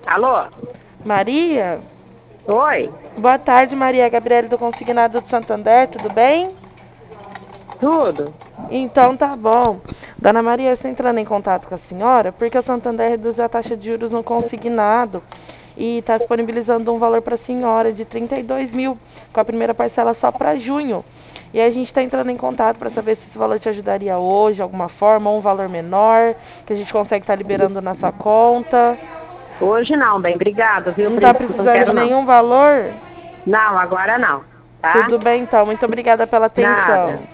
Alô? Maria? Oi? Boa tarde, Maria Gabriele do Consignado do Santander, tudo bem? Tudo? Então tá bom. Dona Maria, eu estou entrando em contato com a senhora porque o Santander reduziu a taxa de juros no consignado e está disponibilizando um valor para a senhora de 32 mil, com a primeira parcela só para junho. E aí a gente está entrando em contato para saber se esse valor te ajudaria hoje, de alguma forma, ou um valor menor, que a gente consegue estar liberando na sua conta. Hoje não, bem, obrigado, viu? Não Por está enquanto não precisando de quero não. nenhum valor? Não, agora não, tá? Tudo bem então, muito obrigada pela Nada. atenção.